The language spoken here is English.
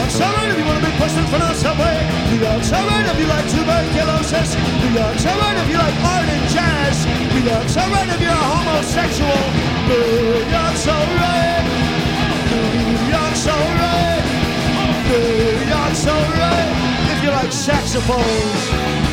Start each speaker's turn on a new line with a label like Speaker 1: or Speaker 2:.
Speaker 1: York's alright if you want to be pushed in front of the subway. New York's alright if you like tuberculosis. New York's alright if you like art and jazz. New York's alright if you're a homosexual. New York's alright. New York's alright. New York's alright if you like saxophones.